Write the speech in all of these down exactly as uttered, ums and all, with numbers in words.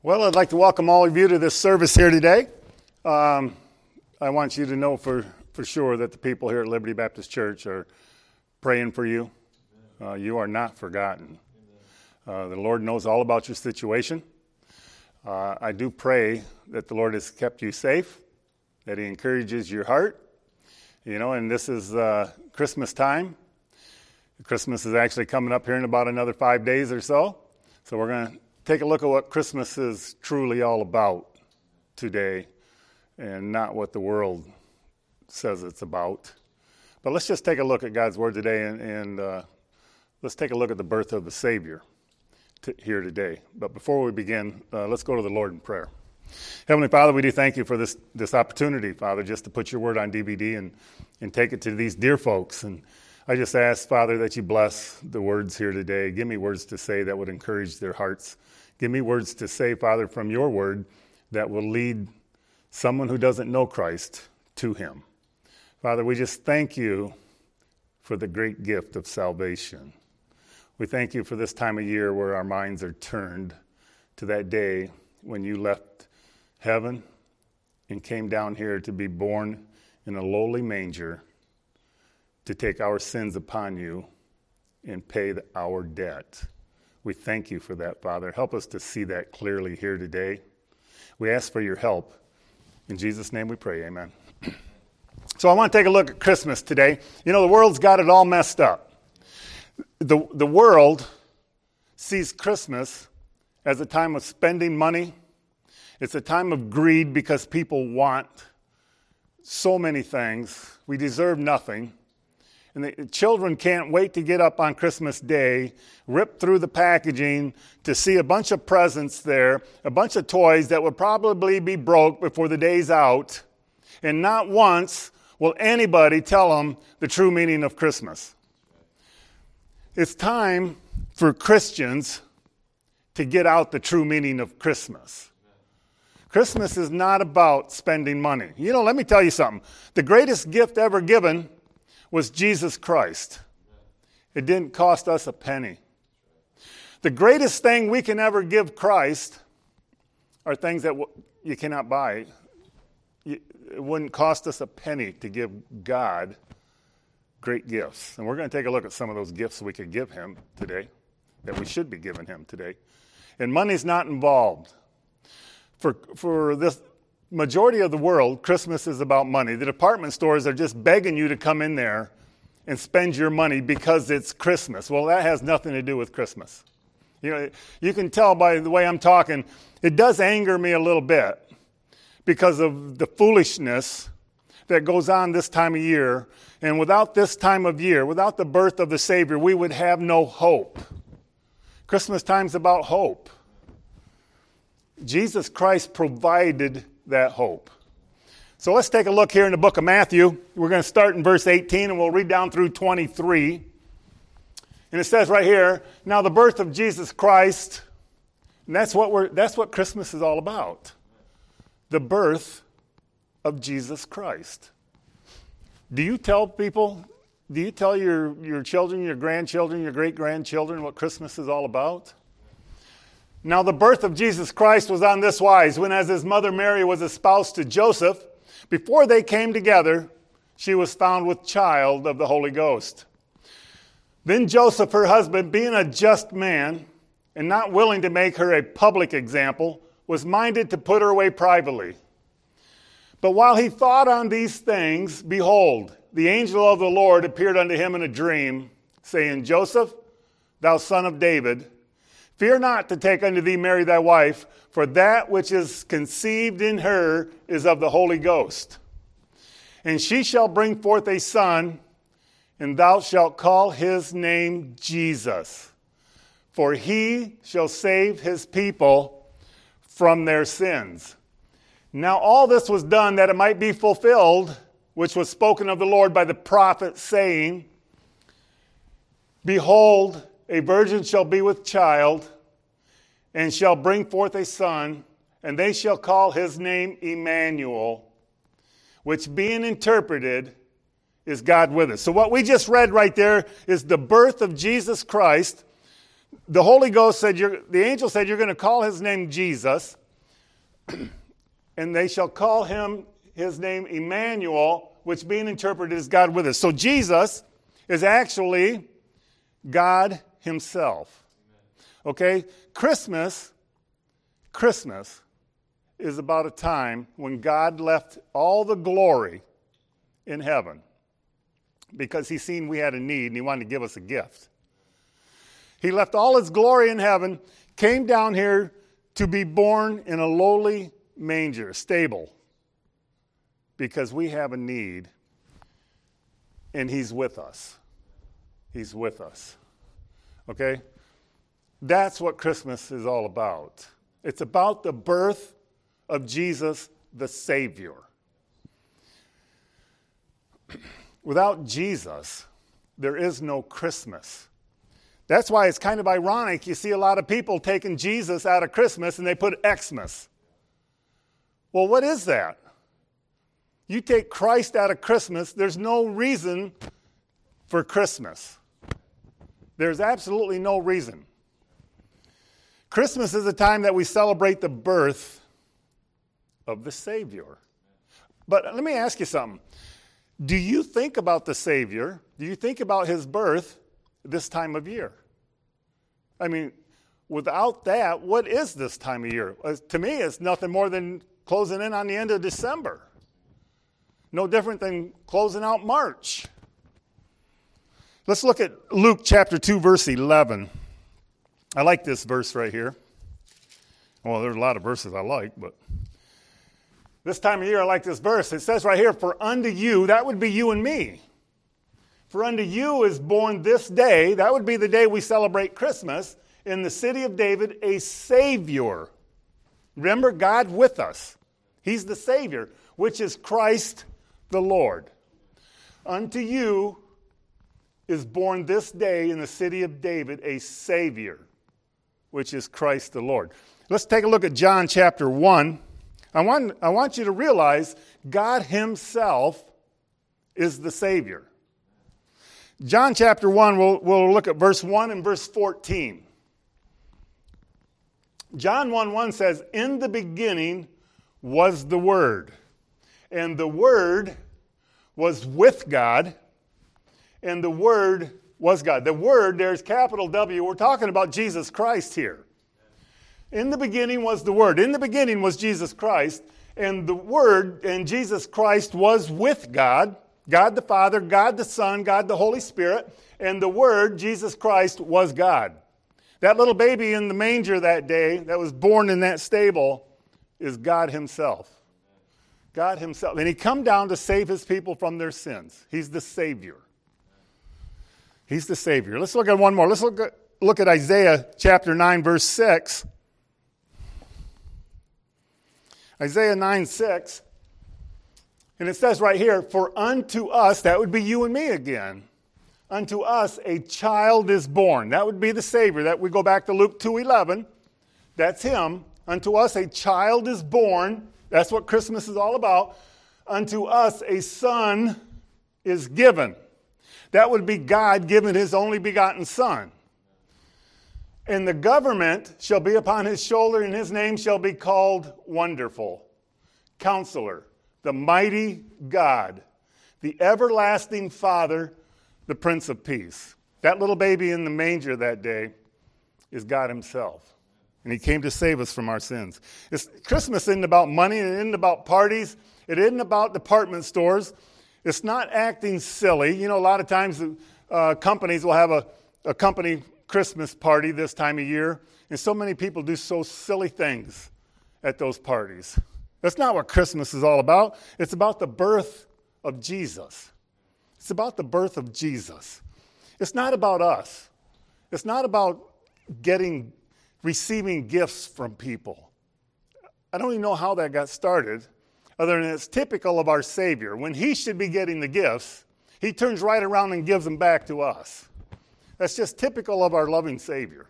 Well, I'd like to welcome all of you to this service here today. Um, I want you to know for, for sure that the people here at Liberty Baptist Church are praying for you. Uh, you are not forgotten. Uh, the Lord knows all about your situation. Uh, I do pray that the Lord has kept you safe, that He encourages your heart. You know, and this is uh, Christmas time. Christmas is actually coming up here in about another five days or so. So we're going to take a look at what Christmas is truly all about today and not what the world says it's about. But let's just take a look at God's Word today and, and uh, let's take a look at the birth of the Savior t- here today. But before we begin, uh, let's go to the Lord in prayer. Heavenly Father, we do thank you for this, this opportunity, Father, just to put your Word on D V D and, and take it to these dear folks. And I just ask, Father, that you bless the words here today. Give me words to say that would encourage their hearts. Give me words to say, Father, from your word that will lead someone who doesn't know Christ to him. Father, we just thank you for the great gift of salvation. We thank you for this time of year where our minds are turned to that day when you left heaven and came down here to be born in a lowly manger to take our sins upon you and pay the, our debt. We thank you for that, Father. Help us to see that clearly here today. We ask for your help. In Jesus' name we pray, amen. So I want to take a look at Christmas today. You know, the world's got it all messed up. The, the world sees Christmas as a time of spending money. It's a time of greed because people want so many things. We deserve nothing. And the children can't wait to get up on Christmas Day, rip through the packaging to see a bunch of presents there, a bunch of toys that would probably be broke before the day's out. And not once will anybody tell them the true meaning of Christmas. It's time for Christians to get out the true meaning of Christmas. Christmas is not about spending money. You know, let me tell you something. The greatest gift ever given was Jesus Christ. It didn't cost us a penny. The greatest thing we can ever give Christ are things that you cannot buy. It wouldn't cost us a penny to give God great gifts. And we're going to take a look at some of those gifts we could give him today, that we should be giving him today. And money's not involved. For, for this majority of the world, Christmas is about money. The department stores are just begging you to come in there and spend your money because it's Christmas. Well, that has nothing to do with Christmas. You know, you can tell by the way I'm talking, it does anger me a little bit because of the foolishness that goes on this time of year. And without this time of year, without the birth of the Savior, we would have no hope. Christmas time's about hope. Jesus Christ provided that hope. So let's take a look here in the book of Matthew. We're going to start in verse eighteen and we'll read down through twenty-three. And it says right here, now the birth of Jesus Christ, and that's what we're that's what Christmas is all about. The birth of Jesus Christ. Do you tell people, do you tell your, your children, your grandchildren, your great-grandchildren what Christmas is all about? Now the birth of Jesus Christ was on this wise, when as his mother Mary was espoused to Joseph, before they came together, she was found with child of the Holy Ghost. Then Joseph, her husband, being a just man, and not willing to make her a public example, was minded to put her away privately. But while he thought on these things, behold, the angel of the Lord appeared unto him in a dream, saying, Joseph, thou son of David, fear not to take unto thee Mary thy wife, for that which is conceived in her is of the Holy Ghost. And she shall bring forth a son, and thou shalt call his name Jesus. For he shall save his people from their sins. Now all this was done that it might be fulfilled, which was spoken of the Lord by the prophet, saying, Behold, a virgin shall be with child, and shall bring forth a son, and they shall call his name Emmanuel, which being interpreted is God with us. So what we just read right there is the birth of Jesus Christ, The Holy Ghost said, you're, the angel said, you're going to call his name Jesus, and they shall call him his name Emmanuel, which being interpreted is God with us. So Jesus is actually God himself. Okay? Christmas, Christmas is about a time when God left all the glory in heaven because he seen we had a need and he wanted to give us a gift. He left all his glory in heaven, came down here to be born in a lowly manger, stable, because we have a need, and he's with us. He's with us. Okay? That's what Christmas is all about. It's about the birth of Jesus, the Savior. Without Jesus, there is no Christmas. That's why it's kind of ironic. You see a lot of people taking Jesus out of Christmas and they put Xmas. Well, what is that? You take Christ out of Christmas, there's no reason for Christmas. There's absolutely no reason. Christmas is a time that we celebrate the birth of the Savior. But let me ask you something. Do you think about the Savior? Do you think about his birth this time of year? I mean, without that, what is this time of year? Uh, to me, it's nothing more than closing in on the end of December. No different than closing out March. Let's look at Luke chapter two, verse eleven. I like this verse right here. Well, there's a lot of verses I like, but this time of year I like this verse. It says right here, for unto you, that would be you and me. For unto you is born this day, that would be the day we celebrate Christmas, in the city of David, a Savior. Remember, God with us. He's the Savior, which is Christ the Lord. Unto you is born this day in the city of David a Savior, which is Christ the Lord. Let's take a look at John chapter one. I want, I want you to realize God himself is the Savior. John chapter one, we'll, we'll look at verse one and verse fourteen. John one one says, in the beginning was the Word, and the Word was with God, and the Word was God. The Word, there's capital W. We're talking about Jesus Christ here. In the beginning was the Word. In the beginning was Jesus Christ, and the Word and Jesus Christ was with God, God the Father, God the Son, God the Holy Spirit, and the Word, Jesus Christ, was God. That little baby in the manger that day that was born in that stable is God himself. God himself. And he come down to save his people from their sins. He's the Savior. He's the Savior. Let's look at one more. Let's look at, look at Isaiah chapter nine, verse six. Isaiah nine, six. And it says right here, for unto us, that would be you and me again, unto us a child is born. That would be the Savior. That we go back to Luke two eleven. That's him. Unto us a child is born. That's what Christmas is all about. Unto us a son is given. That would be God giving his only begotten Son. And the government shall be upon his shoulder, and his name shall be called Wonderful, Counselor, the Mighty God, the Everlasting Father, the Prince of Peace. That little baby in the manger that day is God himself. And he came to save us from our sins. It's, Christmas isn't about money. It isn't about parties. It isn't about department stores. It's not acting silly. You know, a lot of times uh, companies will have a, a company Christmas party this time of year. And so many people do so silly things at those parties. That's not what Christmas is all about. It's about the birth of Jesus. It's about the birth of Jesus. It's not about us. It's not about getting, receiving gifts from people. I don't even know how that got started, other than it's typical of our Savior. When he should be getting the gifts, he turns right around and gives them back to us. That's just typical of our loving Savior.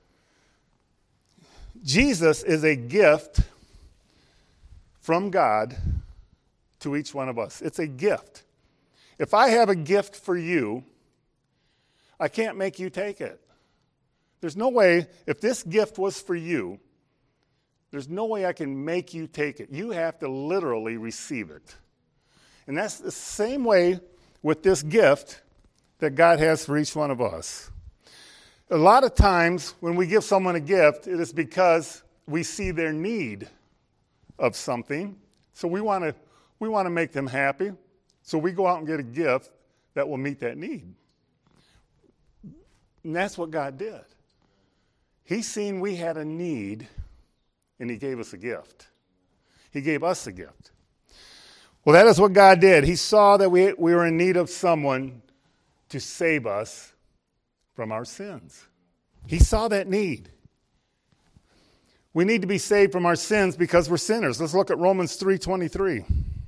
Jesus is a gift from God to each one of us. It's a gift. If I have a gift for you, I can't make you take it. There's no way, if this gift was for you, there's no way I can make you take it. You have to literally receive it. And that's the same way with this gift that God has for each one of us. A lot of times when we give someone a gift, it is because we see their need of something. So we want to we want to make them happy. So we go out and get a gift that will meet that need. And that's what God did. He seen we had a need, and he gave us a gift. He gave us a gift. Well, that is what God did. He saw that we, we were in need of someone to save us from our sins. He saw that need. We need to be saved from our sins because we're sinners. Let's look at Romans three twenty-three.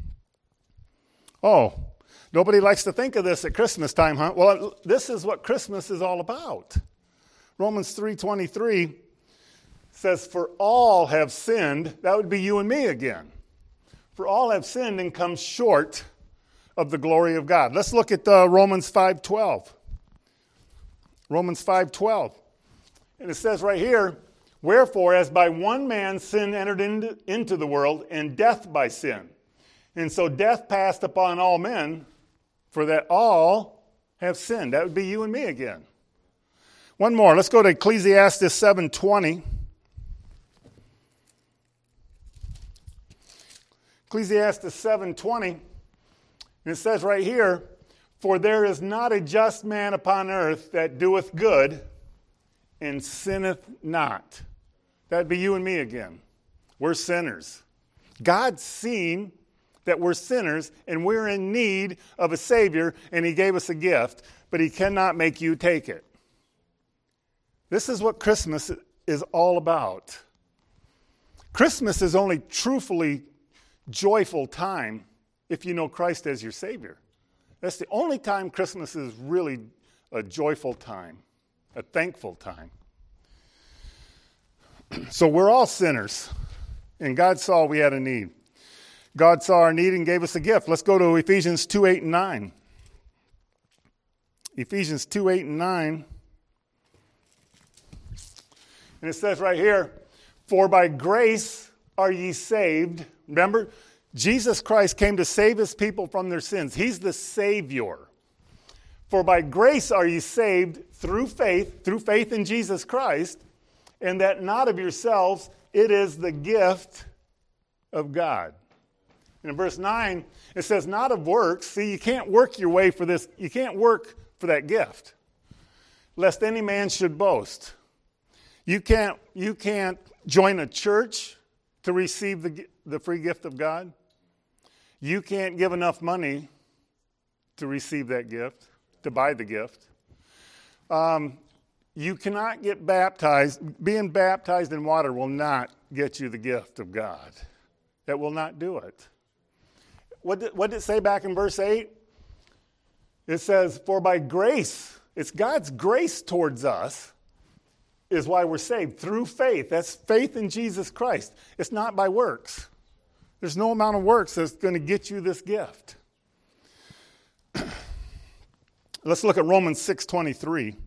Oh, nobody likes to think of this at Christmas time, huh? Well, this is what Christmas is all about. Romans three twenty-three says, for all have sinned. That would be you and me again. For all have sinned and come short of the glory of God. Let's look at uh, Romans five twelve. Romans five twelve. And it says right here, wherefore, as by one man sin entered into, into the world, and death by sin. And so death passed upon all men, for that all have sinned. That would be you and me again. One more. Let's go to Ecclesiastes seven twenty. Ecclesiastes seven twenty. And it says right here, for there is not a just man upon earth that doeth good and sinneth not. That'd be you and me again. We're sinners. God's seen that we're sinners and we're in need of a Savior, and he gave us a gift, but he cannot make you take it. This is what Christmas is all about. Christmas is only truthfully joyful time if you know Christ as your Savior. That's the only time Christmas is really a joyful time, a thankful time. So we're all sinners, and God saw we had a need. God saw our need and gave us a gift. Let's go to Ephesians two, eight, and nine. Ephesians two, eight, and nine. And it says right here, for by grace are ye saved. Remember, Jesus Christ came to save his people from their sins. He's the Savior. For by grace are ye saved through faith, through faith in Jesus Christ, and that not of yourselves, it is the gift of God. And in verse nine, it says, not of works. See, you can't work your way for this. You can't work for that gift, lest any man should boast. You can't, you can't join a church to receive the, the free gift of God. You can't give enough money to receive that gift, to buy the gift. Um, you cannot get baptized. Being baptized in water will not get you the gift of God. That will not do it. What did, what did it say back in verse eight? It says, for by grace, it's God's grace towards us, is why we're saved, through faith. That's faith in Jesus Christ. It's not by works. There's no amount of works that's going to get you this gift. Let's look at Romans six twenty-three.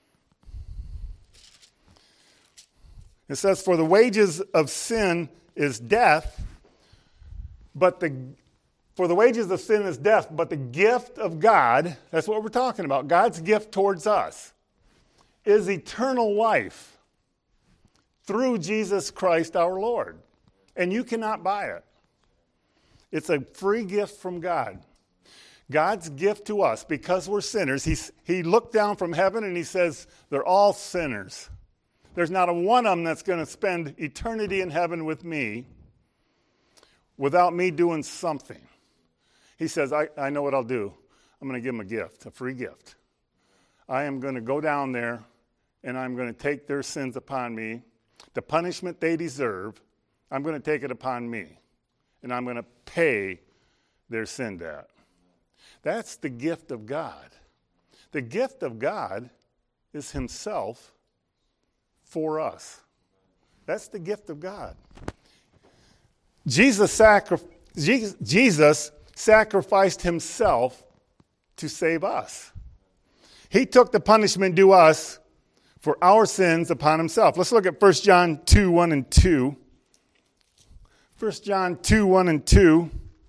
It says, for the wages of sin is death, but the for the wages of sin is death, but the gift of God, that's what we're talking about, God's gift towards us, is eternal life through Jesus Christ our Lord. And you cannot buy it. It's a free gift from God. God's gift to us, because we're sinners, he's, he looked down from heaven and he says, they're all sinners. There's not a one of them that's going to spend eternity in heaven with me without me doing something. He says, I, I know what I'll do. I'm going to give them a gift, a free gift. I am going to go down there and I'm going to take their sins upon me. The punishment they deserve, I'm going to take it upon me. And I'm going to pay their sin debt. That's the gift of God. The gift of God is himself for us. That's the gift of God. Jesus, sacri- Jesus sacrificed himself to save us. He took the punishment due us for our sins upon himself. Let's look at First John two, one and two. First John two, one and two.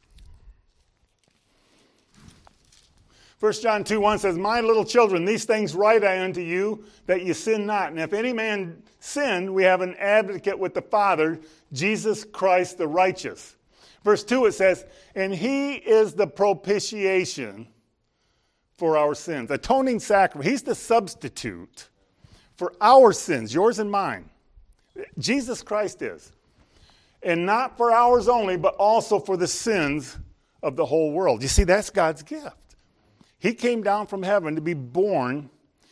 First John two, one says, my little children, these things write I unto you, that ye sin not. And if any man sin, we have an advocate with the Father, Jesus Christ the righteous. Verse two, it says, and he is the propitiation for our sins. Atoning sacrifice. He's the substitute for our sins, yours and mine. Jesus Christ is. And not for ours only, but also for the sins of the whole world. You see, that's God's gift. He came down from heaven to be born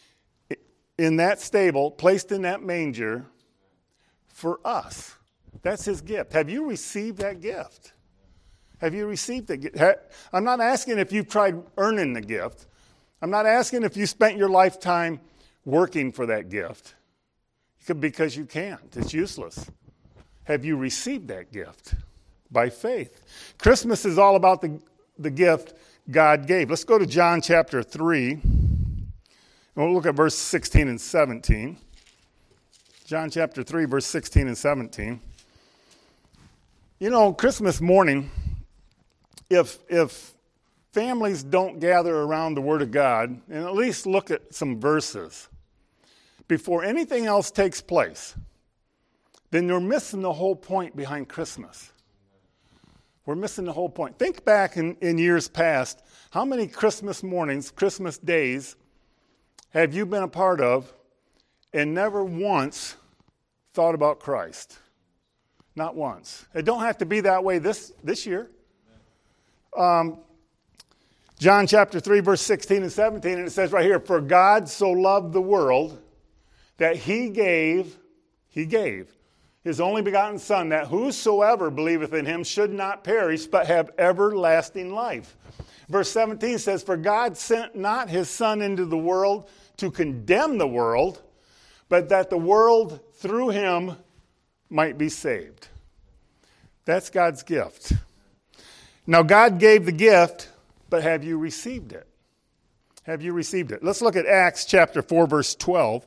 in that stable, placed in that manger for us. That's his gift. Have you received that gift? Have you received the gift? I'm not asking if you've tried earning the gift. I'm not asking if you spent your lifetime working for that gift. Because you can't. It's useless. Have you received that gift? By faith. Christmas is all about the, the gift God gave. Let's go to John chapter three. And we'll look at verse sixteen and seventeen. John chapter three, verse sixteen and seventeen. You know, Christmas morning, if if families don't gather around the Word of God and at least look at some verses before anything else takes place, then you're missing the whole point behind Christmas. We're missing the whole point. Think back in, in years past, how many Christmas mornings, Christmas days have you been a part of and never once thought about Christ? Not once. It don't have to be that way this, this year. Um, John chapter three, verse sixteen and seventeen, and it says right here, for God so loved the world that he gave, he gave, his only begotten Son, that whosoever believeth in him should not perish, but have everlasting life. Verse seventeen says, for God sent not his Son into the world to condemn the world, but that the world through him might be saved. That's God's gift. Now, God gave the gift, but have you received it? Have you received it? Let's look at Acts chapter four, verse twelve.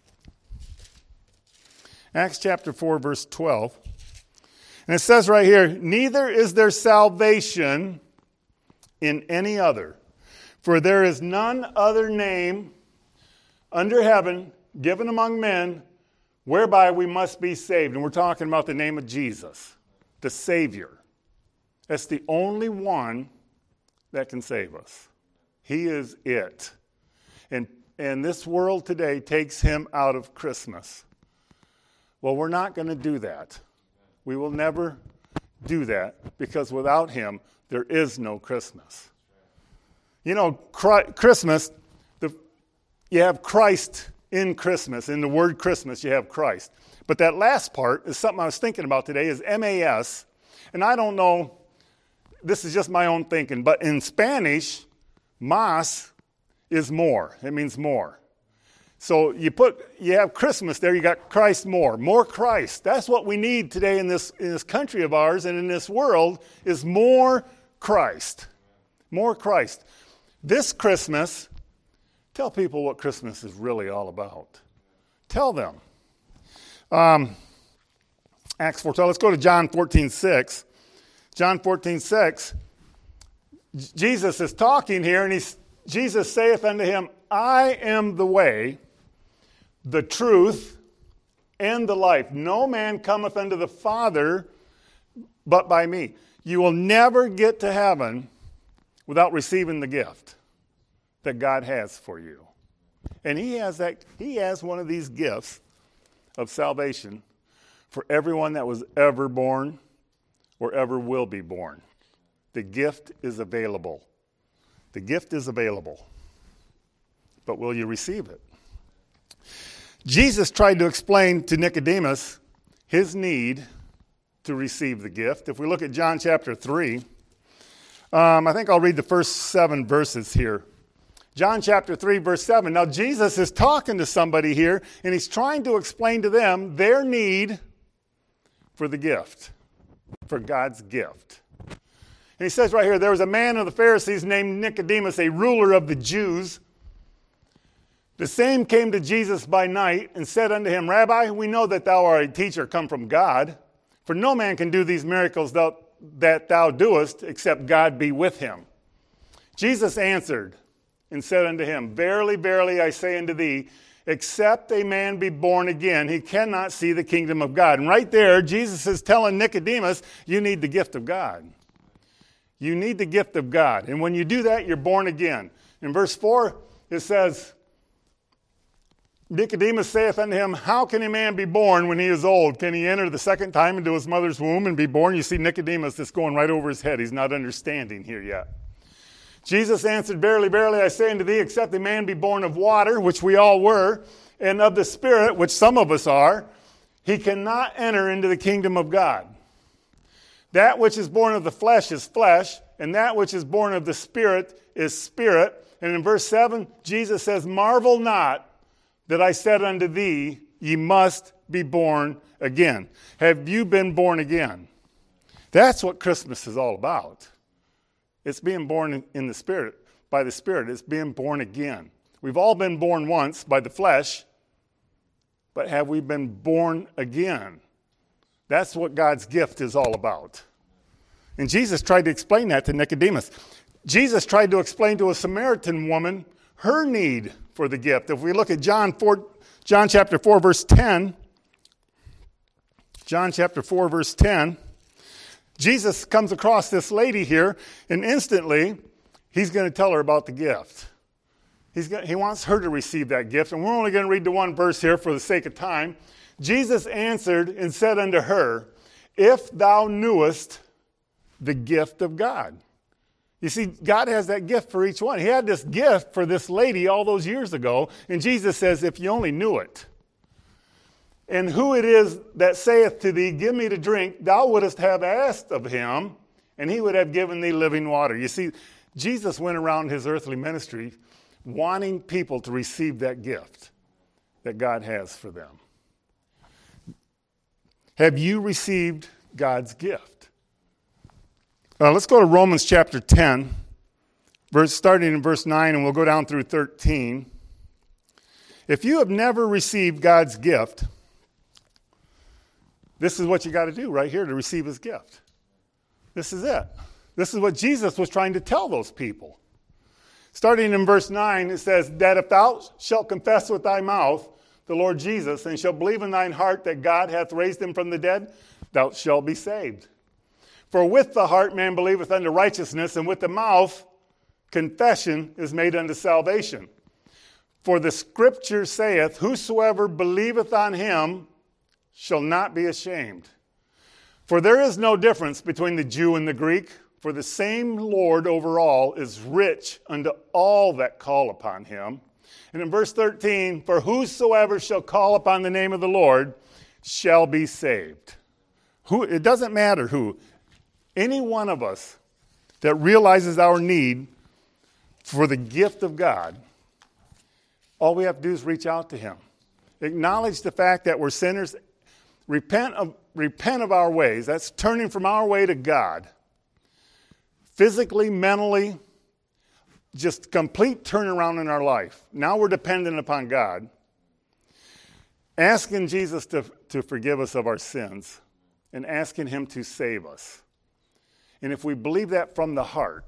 Acts chapter four, verse twelve. And it says right here, neither is there salvation in any other, for there is none other name under heaven given among men whereby we must be saved. And we're talking about the name of Jesus, the Savior. That's the only one that can save us. He is it. And, and this world today takes him out of Christmas. Well, we're not going to do that. We will never do that because without him, there is no Christmas. You know, Christmas, the, you have Christ in Christmas. In the word Christmas, you have Christ. But that last part is something I was thinking about today, is M A S. And I don't know, this is just my own thinking, but in Spanish, más is more. It means more. So you put, you have Christmas there, you got Christ more. More Christ. That's what we need today in this, in this country of ours and in this world is more Christ. More Christ. This Christmas, tell people what Christmas is really all about. Tell them. Um, Acts four twelve. Let's go to John fourteen six. John fourteen six. Jesus is talking here, and he's, Jesus saith unto him, I am the way, the truth, and the life. No man cometh unto the Father but by me. You will never get to heaven without receiving the gift that God has for you. And he has that. He has one of these gifts of salvation for everyone that was ever born or ever will be born. The gift is available. The gift is available. But will you receive it? Jesus tried to explain to Nicodemus his need to receive the gift. If we look at John chapter three, um, I think I'll read the first seven verses here. John chapter three, verse seven. Now Jesus is talking to somebody here, and he's trying to explain to them their need for the gift, for God's gift. And he says right here, there was a man of the Pharisees named Nicodemus, a ruler of the Jews. The same came to Jesus by night and said unto him, Rabbi, we know that thou art a teacher come from God, for no man can do these miracles thou, that thou doest, except God be with him. Jesus answered and said unto him, Verily, verily, I say unto thee, except a man be born again, he cannot see the kingdom of God. And right there, Jesus is telling Nicodemus, you need the gift of God. You need the gift of God. And when you do that, you're born again. In verse four, it says, Nicodemus saith unto him, How can a man be born when he is old? Can he enter the second time into his mother's womb and be born? You see Nicodemus that's going right over his head. He's not understanding here yet. Jesus answered, Verily, verily, I say unto thee, except a man be born of water, which we all were, and of the Spirit, which some of us are, he cannot enter into the kingdom of God. That which is born of the flesh is flesh, and that which is born of the Spirit is spirit. And in verse seven, Jesus says, Marvel not that I said unto thee, ye must be born again. Have you been born again? That's what Christmas is all about. It's being born in the Spirit, by the Spirit. It's being born again. We've all been born once by the flesh, but have we been born again? That's what God's gift is all about. And Jesus tried to explain that to Nicodemus. Jesus tried to explain to a Samaritan woman her need for the gift. If we look at John four, John chapter four, verse ten, John chapter four, verse ten, Jesus comes across this lady here, and instantly he's going to tell her about the gift. He's going, he wants her to receive that gift, and we're only going to read the one verse here for the sake of time. Jesus answered and said unto her, If thou knewest the gift of God. You see, God has that gift for each one. He had this gift for this lady all those years ago, and Jesus says, if you only knew it. And who it is that saith to thee, Give me to drink, thou wouldest have asked of him, and he would have given thee living water. You see, Jesus went around his earthly ministry wanting people to receive that gift that God has for them. Have you received God's gift? Uh, let's go to Romans chapter ten, verse, starting in verse nine, and we'll go down through thirteen. If you have never received God's gift, this is what you got to do right here to receive his gift. This is it. This is what Jesus was trying to tell those people. Starting in verse nine, it says, That if thou shalt confess with thy mouth the Lord Jesus, and shalt believe in thine heart that God hath raised him from the dead, thou shalt be saved. For with the heart man believeth unto righteousness, and with the mouth confession is made unto salvation. For the scripture saith, Whosoever believeth on him shall not be ashamed. For there is no difference between the Jew and the Greek, for the same Lord over all is rich unto all that call upon him. And in verse thirteen, For whosoever shall call upon the name of the Lord shall be saved. Who? It doesn't matter who. Any one of us that realizes our need for the gift of God, all we have to do is reach out to him. Acknowledge the fact that we're sinners. Repent of, repent of our ways. That's turning from our way to God. Physically, mentally, just complete turnaround in our life. Now we're dependent upon God. Asking Jesus to, to forgive us of our sins and asking him to save us. And if we believe that from the heart,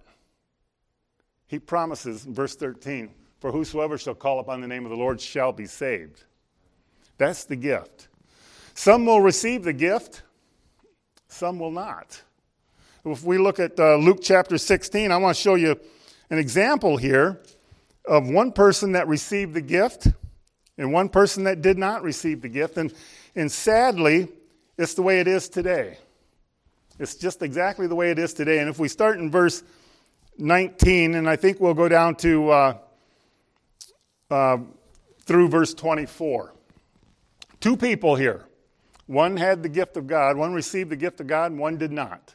he promises in verse thirteen, For whosoever shall call upon the name of the Lord shall be saved. That's the gift. Some will receive the gift, some will not. If we look at uh, Luke chapter sixteen, I want to show you an example here of one person that received the gift and one person that did not receive the gift. And, and sadly, it's the way it is today. It's just exactly the way it is today. And if we start in verse nineteen, and I think we'll go down to uh, uh, through verse twenty-four. Two people here. One had the gift of God, one received the gift of God, and one did not.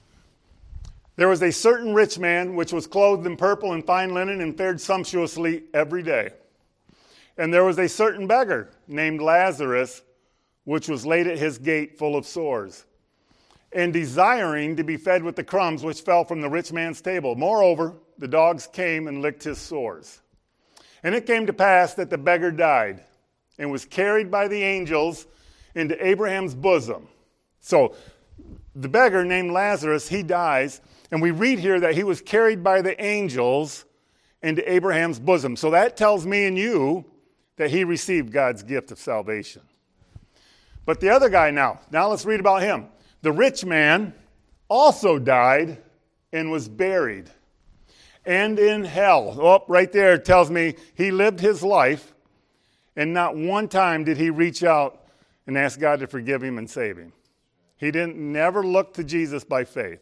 There was a certain rich man which was clothed in purple and fine linen and fared sumptuously every day. And there was a certain beggar named Lazarus, which was laid at his gate full of sores, and desiring to be fed with the crumbs which fell from the rich man's table. Moreover, the dogs came and licked his sores. And it came to pass that the beggar died and was carried by the angels into Abraham's bosom. So the beggar named Lazarus, he dies, and we read here that he was carried by the angels into Abraham's bosom. So that tells me and you that he received God's gift of salvation. But the other guy now, now let's read about him. The rich man also died and was buried. And in hell, oh, right there it tells me he lived his life, and not one time did he reach out and ask God to forgive him and save him. He didn't never look to Jesus by faith.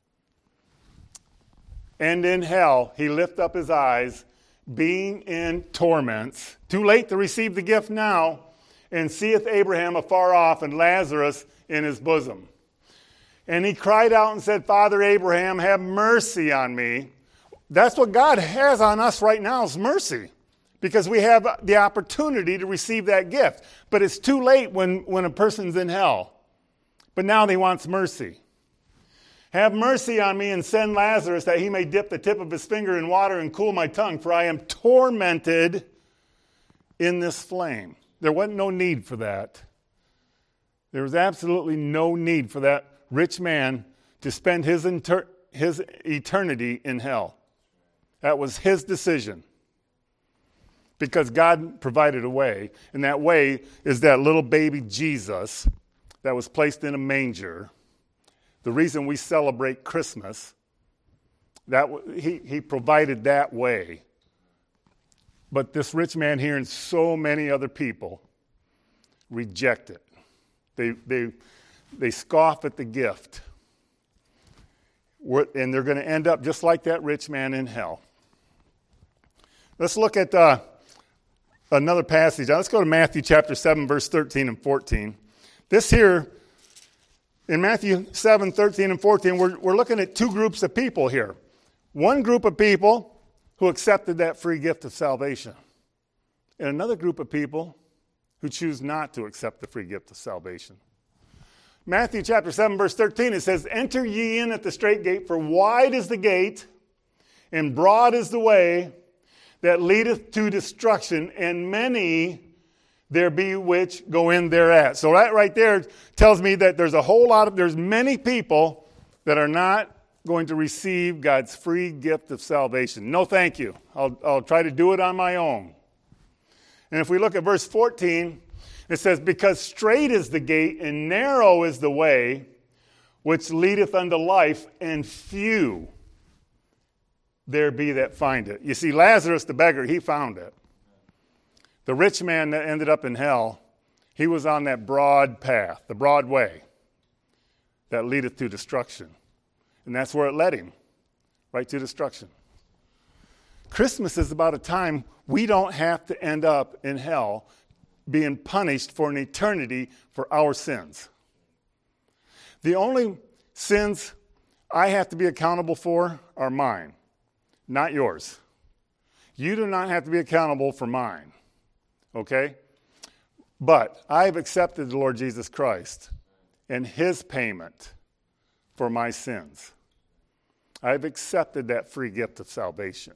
And in hell, he lift up his eyes, being in torments, too late to receive the gift now, and seeth Abraham afar off and Lazarus in his bosom. And he cried out and said, Father Abraham, have mercy on me. That's what God has on us right now is mercy, because we have the opportunity to receive that gift. But it's too late when, when a person's in hell. But now he wants mercy. Have mercy on me and send Lazarus that he may dip the tip of his finger in water and cool my tongue, for I am tormented in this flame. There wasn't no need for that. There was absolutely no need for that rich man to spend his, inter- his eternity in hell. That was his decision. Because God provided a way, and that way is that little baby Jesus that was placed in a manger. The reason we celebrate Christmas, that he, he provided that way. But this rich man here and so many other people reject it. They, they, they scoff at the gift. We're, and they're going to end up just like that rich man in hell. Let's look at uh, another passage. Let's go to Matthew chapter seven, verse thirteen and fourteen. This here, in Matthew seven, thirteen and fourteen, we're, we're looking at two groups of people here. One group of people who accepted that free gift of salvation, and another group of people who choose not to accept the free gift of salvation. Matthew chapter seven, verse thirteen, it says, Enter ye in at the strait gate, for wide is the gate, and broad is the way that leadeth to destruction, and many there be which go in thereat. So that right there tells me that there's a whole lot of, there's many people that are not going to receive God's free gift of salvation. No, thank you. I'll, I'll try to do it on my own. And if we look at verse fourteen, it says, Because strait is the gate and narrow is the way which leadeth unto life, and few there be that find it. You see, Lazarus the beggar, he found it. The rich man that ended up in hell, he was on that broad path, the broad way that leadeth to destruction. And that's where it led him, right to destruction. Christmas is about a time we don't have to end up in hell being punished for an eternity for our sins. The only sins I have to be accountable for are mine, not yours. You do not have to be accountable for mine. Okay? But I've accepted the Lord Jesus Christ and his payment for my sins. I've accepted that free gift of salvation.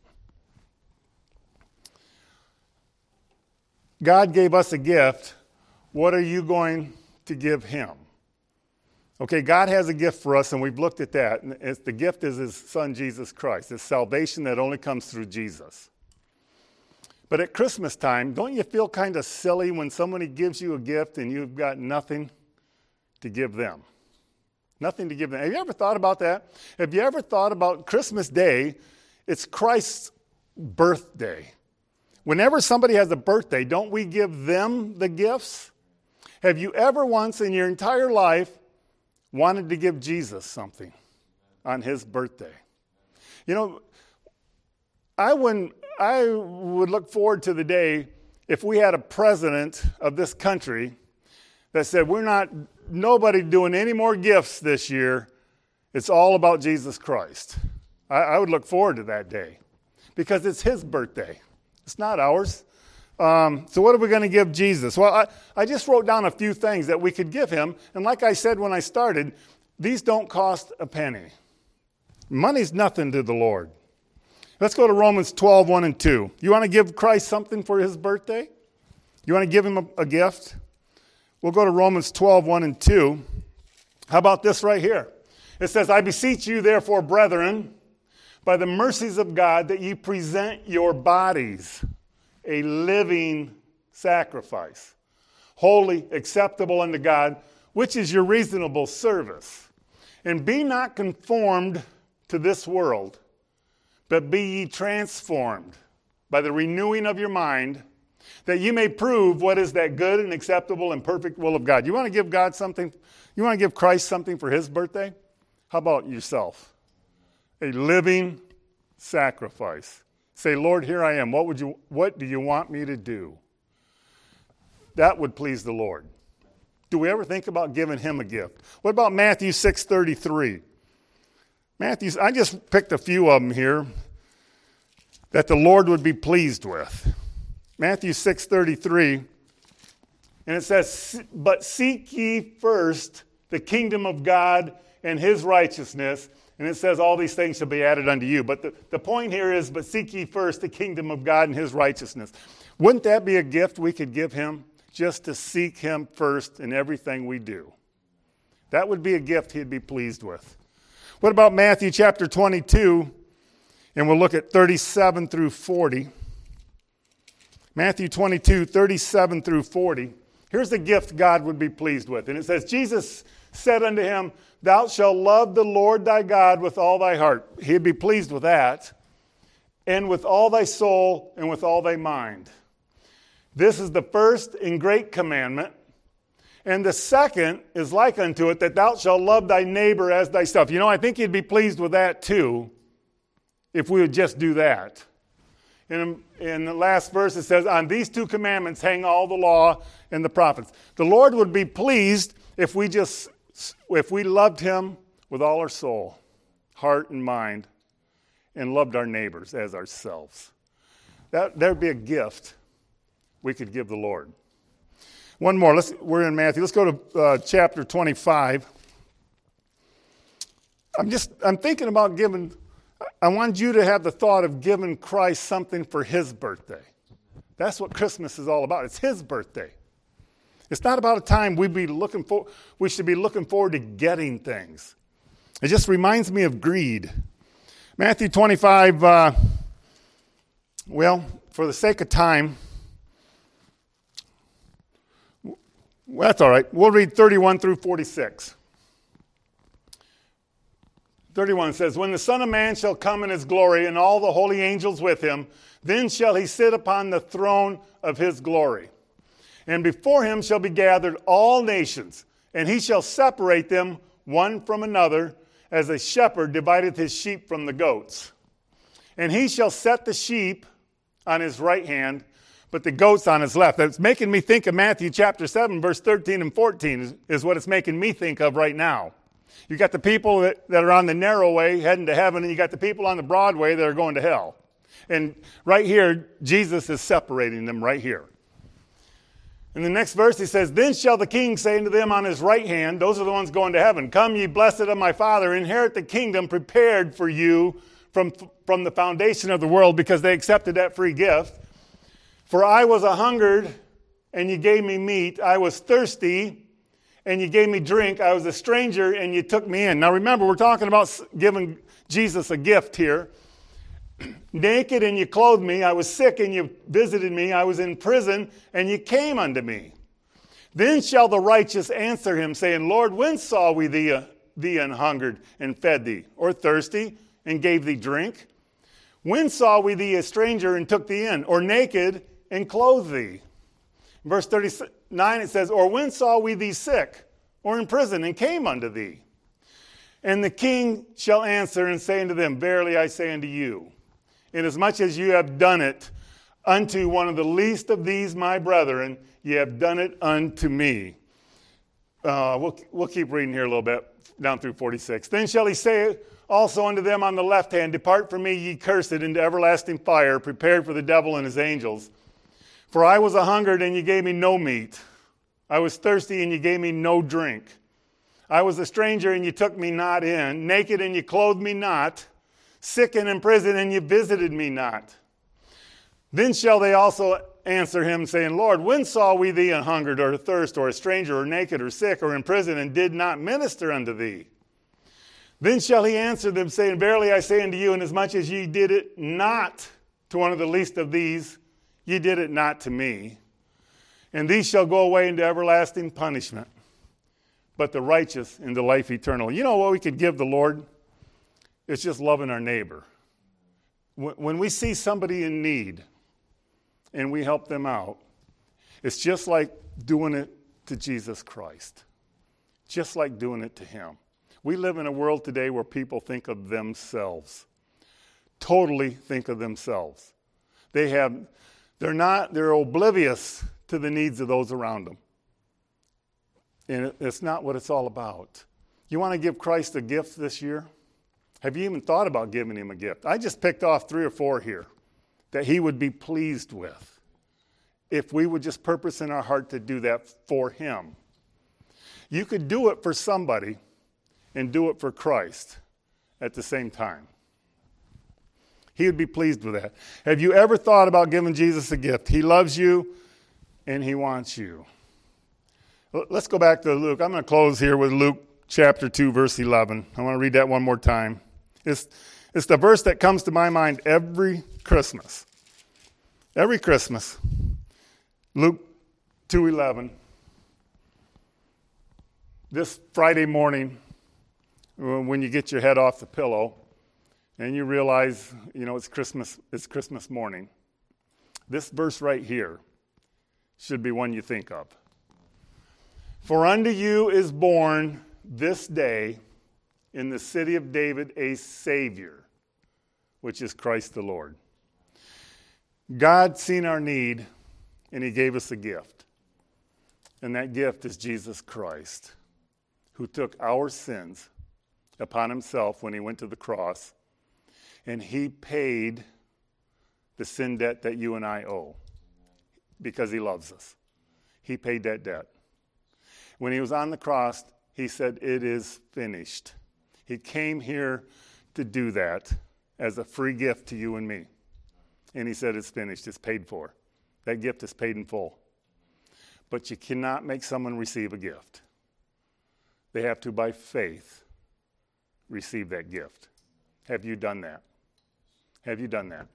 God gave us a gift. What are you going to give him? Okay, God has a gift for us, and we've looked at that. And it's, the gift is his son, Jesus Christ. It's salvation that only comes through Jesus. But at Christmas time, don't you feel kind of silly when somebody gives you a gift and you've got nothing to give them? Nothing to give them. Have you ever thought about that? Have you ever thought about Christmas Day? It's Christ's birthday. Whenever somebody has a birthday, don't we give them the gifts? Have you ever once in your entire life wanted to give Jesus something on his birthday? You know, I wouldn't, I would look forward to the day if we had a president of this country that said, we're not, nobody doing any more gifts this year. It's all about Jesus Christ. I, I would look forward to that day because it's his birthday. It's not ours. Um, so what are we going to give Jesus? Well, I, I just wrote down a few things that we could give him. And like I said when I started, these don't cost a penny. Money's nothing to the Lord. Let's go to Romans twelve, one and two. You want to give Christ something for his birthday? You want to give him a, a gift? We'll go to Romans twelve, one and two. How about this right here? It says, I beseech you, therefore, brethren, by the mercies of God, that ye present your bodies a living sacrifice, holy, acceptable unto God, which is your reasonable service. And be not conformed to this world, but be ye transformed by the renewing of your mind, that you may prove what is that good and acceptable and perfect will of God. You want to give God something? You want to give Christ something for his birthday? How about yourself? A living sacrifice. Say, Lord, here I am. What would you? What do you want me to do? That would please the Lord. Do we ever think about giving him a gift? What about Matthew six thirty-three? Matthew, I just picked a few of them here that the Lord would be pleased with. Matthew six thirty-three, and it says, but seek ye first the kingdom of God and his righteousness, and it says all these things shall be added unto you. But the, the point here is, but seek ye first the kingdom of God and his righteousness. Wouldn't that be a gift we could give him? Just to seek him first in everything we do. That would be a gift he'd be pleased with. What about Matthew chapter twenty-two? And we'll look at thirty-seven through forty. Matthew twenty-two, thirty-seven through forty. Here's the gift God would be pleased with. And it says, Jesus said unto him, thou shalt love the Lord thy God with all thy heart. He'd be pleased with that. And with all thy soul and with all thy mind. This is the first and great commandment. And the second is like unto it, that thou shalt love thy neighbor as thyself. You know, I think he'd be pleased with that too, if we would just do that. In, in the last verse it says, on these two commandments hang all the law and the prophets. The Lord would be pleased if we just, if we loved him with all our soul, heart, and mind, and loved our neighbors as ourselves. That there'd be a gift we could give the Lord. One more. Let's, we're in Matthew. Let's go to uh, chapter twenty-five. I'm just, I'm thinking about giving, I want you to have the thought of giving Christ something for his birthday. That's what Christmas is all about. It's his birthday. It's not about a time we be looking for, we should be looking forward to getting things. It just reminds me of greed. Matthew twenty-five, uh, well, for the sake of time, well, that's all right. We'll read thirty-one through forty-six. thirty-one says, when the Son of Man shall come in his glory and all the holy angels with him, then shall he sit upon the throne of his glory. And before him shall be gathered all nations, and he shall separate them one from another, as a shepherd divideth his sheep from the goats. And he shall set the sheep on his right hand, but the goats on his left. That's making me think of Matthew chapter seven, verse thirteen and fourteen is, is what it's making me think of right now. You got the people that, that are on the narrow way heading to heaven, and you got the people on the broad way that are going to hell. And right here, Jesus is separating them right here. In the next verse, he says, then shall the king say unto them on his right hand, those are the ones going to heaven, come ye blessed of my Father, inherit the kingdom prepared for you from, from the foundation of the world, because they accepted that free gift. For I was a hungered, and you gave me meat. I was thirsty, and you gave me drink. I was a stranger, and you took me in. Now remember, we're talking about giving Jesus a gift here. Naked, and you clothed me. I was sick, and you visited me. I was in prison, and you came unto me. Then shall the righteous answer him, saying, Lord, when saw we thee, uh, thee an hungered, and fed thee, or thirsty, and gave thee drink? When saw we thee a stranger, and took thee in, or naked, and clothed thee? In verse thirty-nine it says, or when saw we thee sick, or in prison, and came unto thee? And the king shall answer and say unto them, verily I say unto you, inasmuch as you have done it unto one of the least of these my brethren, ye have done it unto me. Uh, we'll, we'll keep reading here a little bit, down through forty-six. Then shall he say also unto them on the left hand, depart from me, ye cursed, into everlasting fire, prepared for the devil and his angels. For I was a hungered, and you gave me no meat. I was thirsty, and you gave me no drink. I was a stranger, and you took me not in. Naked, and you clothed me not. sick and in prison, and you visited me not. Then shall they also answer him, saying, Lord, when saw we thee an hungered, or athirst, or a stranger, or naked, or sick, or in prison, and did not minister unto thee? Then shall he answer them, saying, Verily I say unto you, inasmuch as ye did it not to one of the least of these, ye did it not to me. And these shall go away into everlasting punishment, but the righteous into life eternal. You know what we could give the Lord? It's just loving our neighbor. When we see somebody in need and we help them out, it's just like doing it to Jesus Christ. Just like doing it to him. We live in a world today where people think of themselves. Totally think of themselves. They have, they're not, they're oblivious to the needs of those around them. And it's not what it's all about. You want to give Christ a gift this year? Have you even thought about giving him a gift? I just picked off three or four here that he would be pleased with if we would just purpose in our heart to do that for him. You could do it for somebody and do it for Christ at the same time. He would be pleased with that. Have you ever thought about giving Jesus a gift? He loves you and he wants you. Let's go back to Luke. I'm going to close here with Luke chapter two, verse eleven. I want to read that one more time. It's, it's the verse that comes to my mind every Christmas. Every Christmas. Luke two eleven. This Friday morning, when you get your head off the pillow and you realize, you know, it's Christmas, it's Christmas morning, this verse right here should be one you think of. For unto you is born this day in the city of David a Savior, which is Christ the Lord. God seen our need, and he gave us a gift. And that gift is Jesus Christ, who took our sins upon himself when he went to the cross, and he paid the sin debt that you and I owe because he loves us. He paid that debt. When he was on the cross, he said, it is finished. He came here to do that as a free gift to you and me. And he said, it's finished. It's paid for. That gift is paid in full. But you cannot make someone receive a gift. They have to, by faith, receive that gift. Have you done that? Have you done that?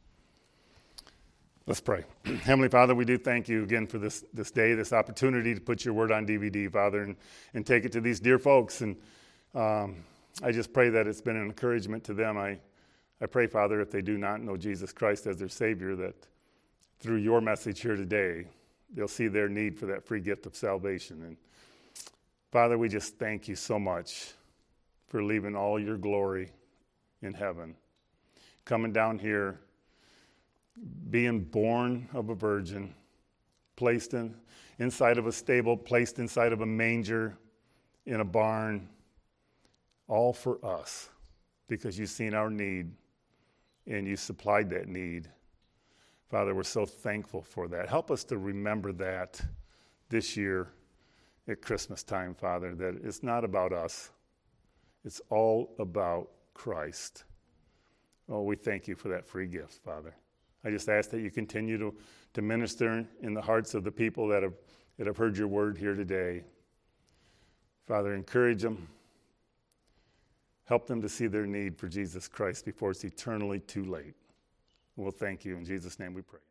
Let's pray. Heavenly Father, we do thank you again for this, this day, this opportunity to put your word on D V D, Father, and, and take it to these dear folks. And um, I just pray that it's been an encouragement to them. I, I pray, Father, if they do not know Jesus Christ as their Savior, that through your message here today, they'll see their need for that free gift of salvation. And Father, we just thank you so much for leaving all your glory in heaven, coming down here, being born of a virgin, placed in, inside of a stable, placed inside of a manger, in a barn, all for us, because you've seen our need and you supplied that need. Father, we're so thankful for that. Help us to remember that this year at Christmas time, Father, that it's not about us. It's all about Christ. Oh, we thank you for that free gift, Father. I just ask that you continue to, to minister in the hearts of the people that have, that have heard your word here today. Father, encourage them. Help them to see their need for Jesus Christ before it's eternally too late. We'll thank you. In Jesus' name we pray.